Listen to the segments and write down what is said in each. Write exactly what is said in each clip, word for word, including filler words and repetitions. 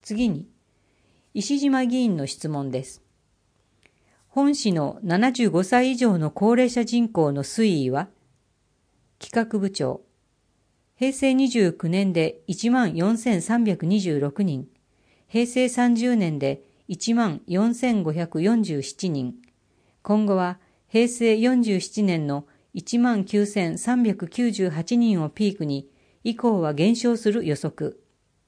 次に、石島議員の質問です。本市のななじゅうごさい以上の高齢者人口の推移は、企画部長、平成にじゅうきゅうねんで いちまんよんせんさんびゃくにじゅうろくにん、平成さんじゅうねんで いちまんよんせんごひゃくよんじゅうななにん、今後は平成よんじゅうななねんの いちまんきゅうせんさんびゃくきゅうじゅうはちにんをピークに、以降は減少する予測。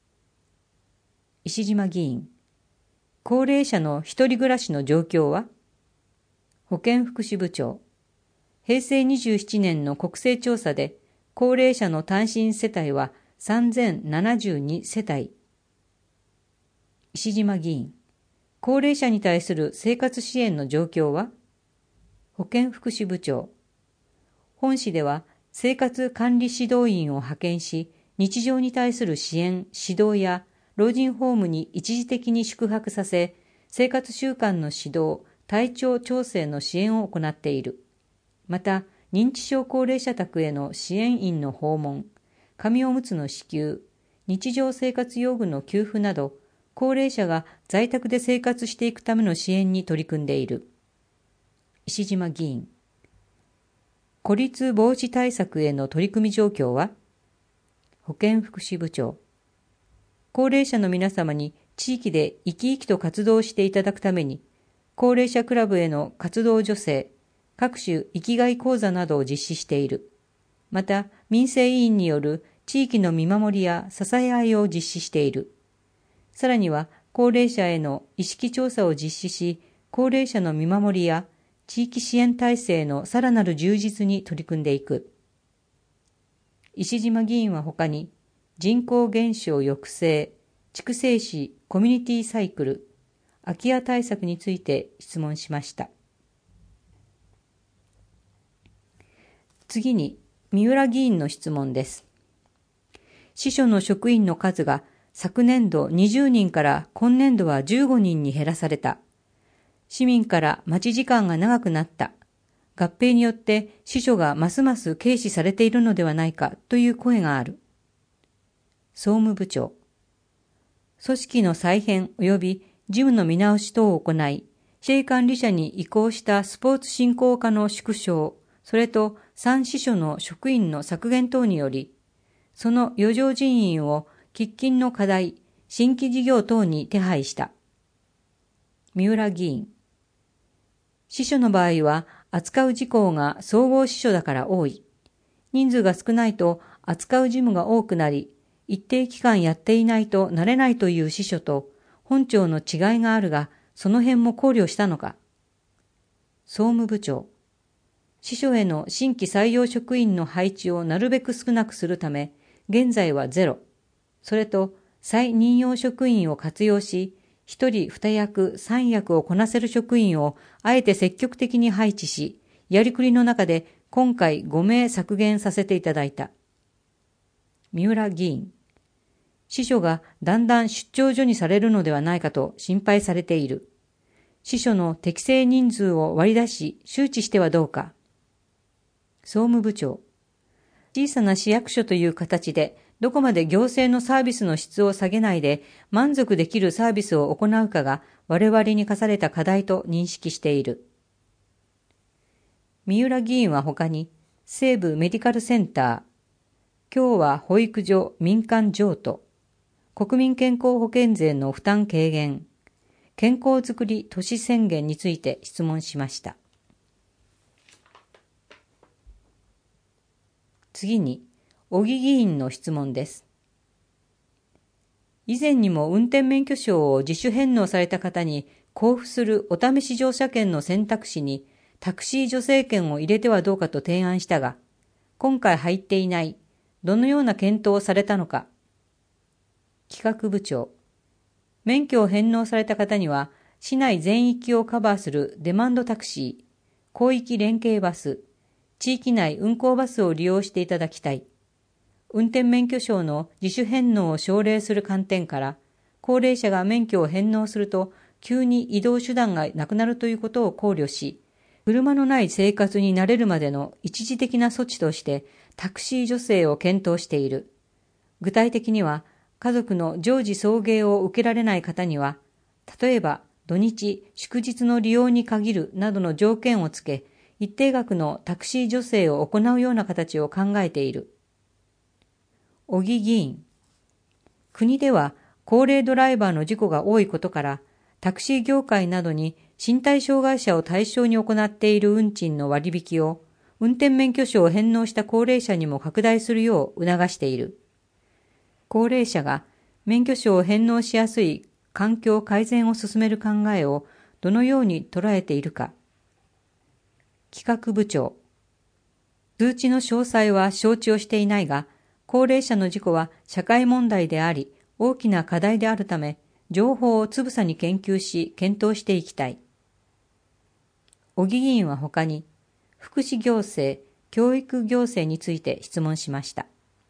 石島議員、高齢者の一人暮らしの状況は？保健福祉部長、平成にじゅうななねんの国勢調査で、高齢者の単身世帯はさんぜんななじゅうにせたい。石島議員、高齢者に対する生活支援の状況は？保健福祉部長、本市では生活管理指導員を派遣し、日常に対する支援・指導や老人ホームに一時的に宿泊させ、生活習慣の指導、体調調整の支援を行っている。また、認知症高齢者宅への支援員の訪問、紙おむつの支給、日常生活用具の給付など、高齢者が在宅で生活していくための支援に取り組んでいる。石島議員、孤立防止対策への取り組み状況は？保健福祉部長、高齢者の皆様に地域で生き生きと活動していただくために、高齢者クラブへの活動助成、各種生きがい講座などを実施している。また、民生委員による地域の見守りや支え合いを実施している。さらには、高齢者への意識調査を実施し、高齢者の見守りや地域支援体制のさらなる充実に取り組んでいく。石島議員は他に、人口減少抑制、筑西市コミュニティサイクル、空き家対策について質問しました。次に、三浦議員の質問です。支所の職員の数が昨年度にじゅうにんから今年度はじゅうごにんに減らされた。市民から待ち時間が長くなった。合併によって支所がますます軽視されているのではないかという声がある。総務部長、組織の再編及び事務の見直し等を行い、指定管理者に移行したスポーツ振興課の縮小、それと三支所の職員の削減等により、その余剰人員を喫緊の課題、新規事業等に手配した。三浦議員、支所の場合は扱う事項が総合支所だから多い。人数が少ないと扱う事務が多くなり、一定期間やっていないとなれないという支所と本庁の違いがあるが、その辺も考慮したのか。総務部長、支所への新規採用職員の配置をなるべく少なくするため、現在はゼロ。それと再任用職員を活用し、一人二役三役をこなせる職員をあえて積極的に配置し、やりくりの中で今回ごめい削減させていただいた。三浦議員、支所がだんだん出張所にされるのではないかと心配されている。支所の適正人数を割り出し周知してはどうか。総務部長、小さな市役所という形でどこまで行政のサービスの質を下げないで満足できるサービスを行うかが我々に課された課題と認識している。三浦議員は他に、西部メディカルセンター、今日は保育所民間譲渡、国民健康保険税の負担軽減、健康づくり都市宣言について質問しました。次に、小木議員の質問です。以前にも運転免許証を自主返納された方に交付するお試し乗車券の選択肢にタクシー助成券を入れてはどうかと提案したが、今回入っていない。どのような検討をされたのか。企画部長、免許を返納された方には、市内全域をカバーするデマンドタクシー、広域連携バス、地域内運行バスを利用していただきたい。運転免許証の自主返納を奨励する観点から、高齢者が免許を返納すると、急に移動手段がなくなるということを考慮し、車のない生活に慣れるまでの一時的な措置としてタクシー助成を検討している。具体的には、 家族の常時送迎を受けられない方には、例えば土日、祝日の利用に限るなどの条件をつけ、一定額のタクシー助成を行うような形を考えている。小木議員。国では高齢ドライバーの事故が多いことから、タクシー業界などに身体障害者を対象に行っている運賃の割引を、運転免許証を返納した高齢者にも拡大するよう促している。高齢者が免許証を返納しやすい環境改善を進める考えをどのように捉えているか。企画部長。通知の詳細は承知をしていないが、高齢者の事故は社会問題であり、大きな課題であるため、情報をつぶさに研究し、検討していきたい。小木議員は他に、福祉行政、教育行政について質問しました。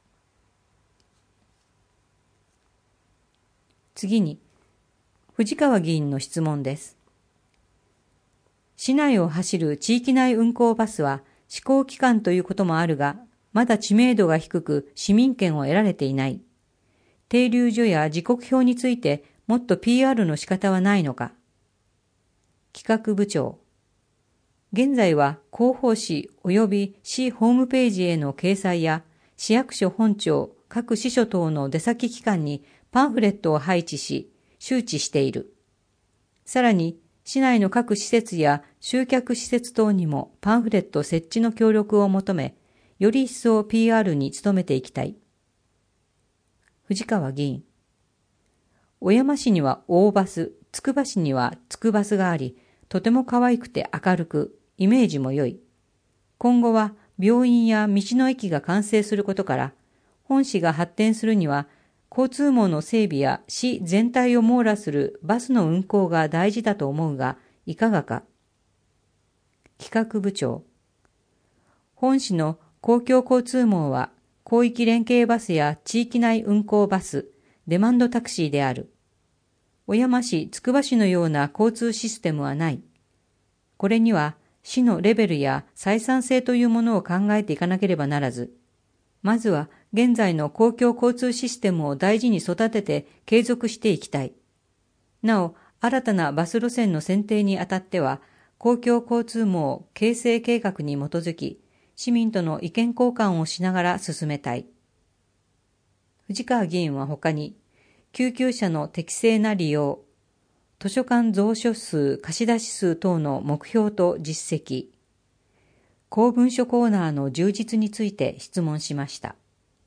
次に、藤川議員の質問です。市内を走る地域内運行バスは施行期間ということもあるが、まだ知名度が低く市民権を得られていない。停留所や時刻表についてもっと ピーアール の仕方はないのか。企画部長。現在は広報誌及び市ホームページへの掲載や市役所本庁、各支所等の出先機関にパンフレットを配置し、周知している。さらに、市内の各施設や集客施設等にもパンフレット設置の協力を求め、より一層 ピーアール に努めていきたい。藤川議員。小山市には大バス、つくば市にはつくバスがあり、とても可愛くて明るく、イメージも良い。今後は病院や道の駅が完成することから、本市が発展するには、交通網の整備や市全体を網羅するバスの運行が大事だと思うが、いかがか。企画部長。本市の公共交通網は、広域連携バスや地域内運行バス、デマンドタクシーである。小山市、つくば市のような交通システムはない。これには、市のレベルや採算性というものを考えていかなければならず、まずは現在の公共交通システムを大事に育てて継続していきたい。なお、新たなバス路線の選定にあたっては、公共交通網形成計画に基づき、市民との意見交換をしながら進めたい。藤川議員は他に、救急車の適正な利用、図書館蔵書数貸出数等の目標と実績、公文書コーナーの充実について質問しました。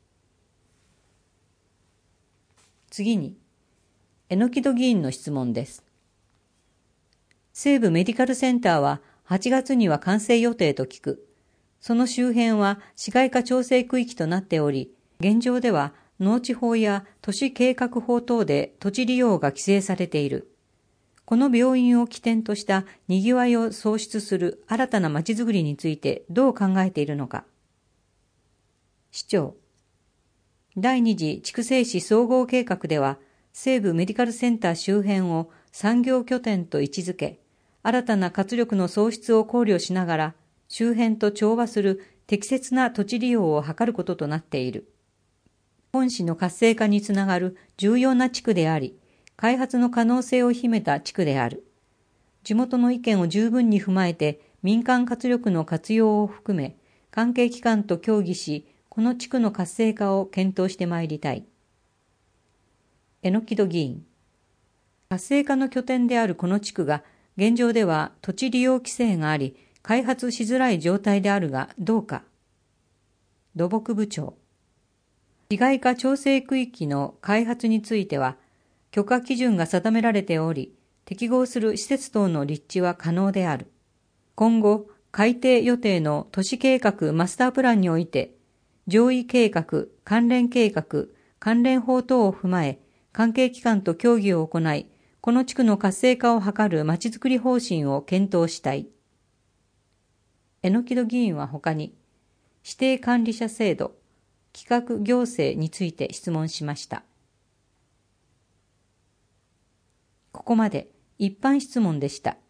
次に、榎戸議員の質問です。西部メディカルセンターははちがつには完成予定と聞く。その周辺は市街化調整区域となっており、現状では農地法や都市計画法等で土地利用が規制されている。この病院を起点とした賑わいを創出する新たな街づくりについてどう考えているのか。市長。第二次筑西市総合計画では、西部メディカルセンター周辺を産業拠点と位置づけ、新たな活力の創出を考慮しながら、周辺と調和する適切な土地利用を図ることとなっている。本市の活性化につながる重要な地区であり、開発の可能性を秘めた地区である。地元の意見を十分に踏まえて民間活力の活用を含め、関係機関と協議し、この地区の活性化を検討してまいりたい。榎戸議員。活性化の拠点であるこの地区が、現状では土地利用規制があり、開発しづらい状態であるがどうか。土木部長。市街化調整区域の開発については、許可基準が定められており、適合する施設等の立地は可能である。今後、改定予定の都市計画マスタープランにおいて、上位計画、関連計画、関連法等を踏まえ、関係機関と協議を行い、この地区の活性化を図るまちづくり方針を検討したい。榎戸議員は他に、指定管理者制度、企画行政について質問しました。ここまで一般質問でした。